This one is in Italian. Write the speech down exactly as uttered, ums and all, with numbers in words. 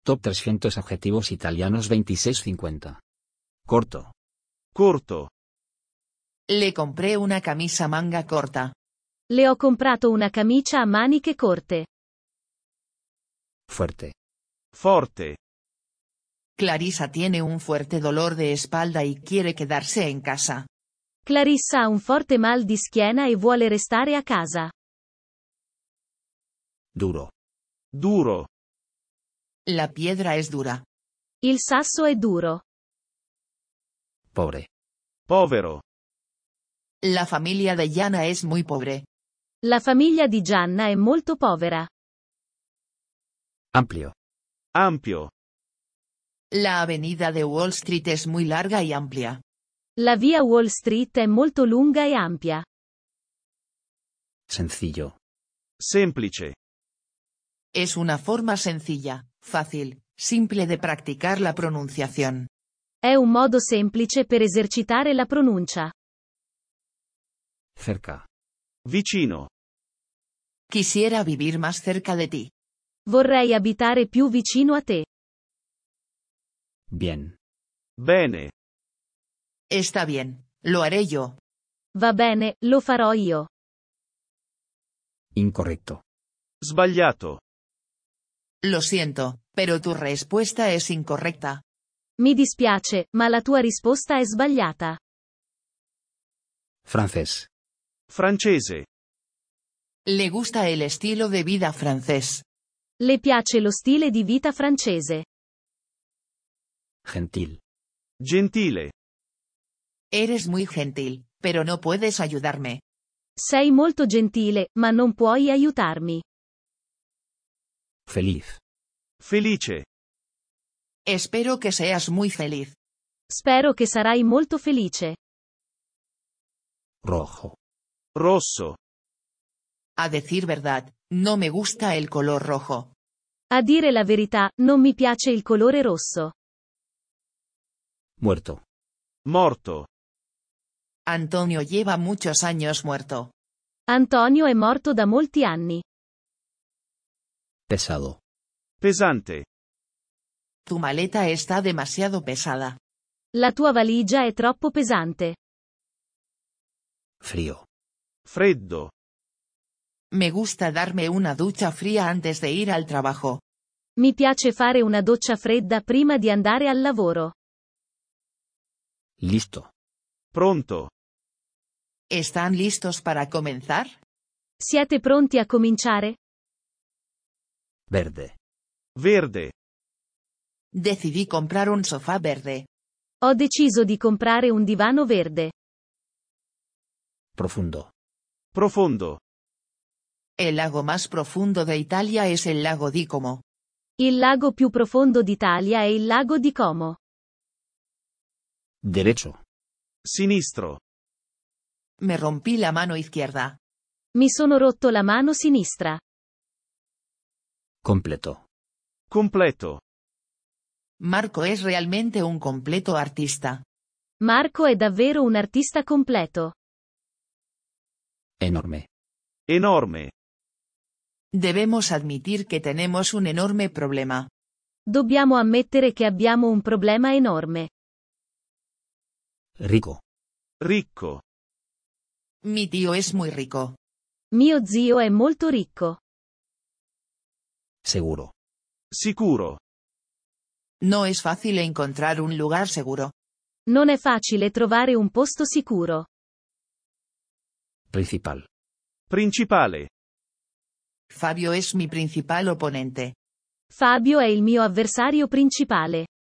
Top trescientos adjetivos italianos veintiséis cincuenta. Corto. Corto. Le compré una camisa manga corta. Le ho comprato una camicia a maniche corte. Fuerte. Forte. Clarissa tiene un fuerte dolor de espalda y quiere quedarse en casa. Clarissa ha un forte mal di schiena e vuole restare a casa. Duro. Duro. La piedra es dura. Il sasso è duro. Pobre. Povero. La familia de Gianna es muy pobre. La famiglia di Gianna è molto povera. Amplio. Ampio. La avenida de Wall Street es muy larga y amplia. La via Wall Street è molto lunga e ampia. Sencillo. Semplice. Es una forma sencilla, fácil, simple de practicar la pronunciación. È un modo semplice per esercitare la pronuncia. Cerca. Vicino. Quisiera vivir más cerca de ti. Vorrei abitare più vicino a te. Bien. Bene. Está bien, lo haré yo. Va bene, lo farò io. Incorrecto. Sbagliato. Lo siento, pero tu respuesta es incorrecta. Mi dispiace, ma la tua risposta è sbagliata. Francés. Francese. Le gusta el estilo de vida francés. Le piace lo stile di vita francese. Gentil. Gentile. Eres muy gentil, pero no puedes ayudarme. Sei molto gentile, ma non puoi aiutarmi. Feliz. Felice. Espero que seas muy feliz. Spero che sarai molto felice. Rojo. Rosso. A decir verdad, no me gusta el color rojo. A dire la verità, non mi piace il colore rosso. Muerto. Morto. Antonio lleva muchos años muerto. Antonio è morto da molti anni. Pesado. Pesante. Tu maleta está demasiado pesada. La tua valigia è troppo pesante. Frío. Freddo. Me gusta darme una ducha fría antes de ir al trabajo. Mi piace fare una doccia fredda prima di andare al lavoro. Listo. Pronto. ¿Están listos para comenzar? Siete pronti a cominciare? Verde. Verde. Decidí comprar un sofá verde. Ho deciso di comprare un divano verde. Profundo. Profondo. El lago más profundo de Italia es el lago di Como. Il lago più profondo d'Italia è il lago di Como. Derecho. Sinistro. Me rompí la mano izquierda. Mi sono rotto la mano sinistra. Completo. Completo. Marco es realmente un completo artista. Marco è davvero un artista completo. Enorme. Enorme. Debemos admitir que tenemos un enorme problema. Dobbiamo ammettere che abbiamo un problema enorme. Rico. Ricco. Mi tío es muy rico. Mio zio è molto ricco. Seguro. Sicuro. No es fácil encontrar un lugar seguro. Non è facile trovare un posto sicuro. Principal. Principale. Fabio es mi principal oponente. Fabio è il mio avversario principale.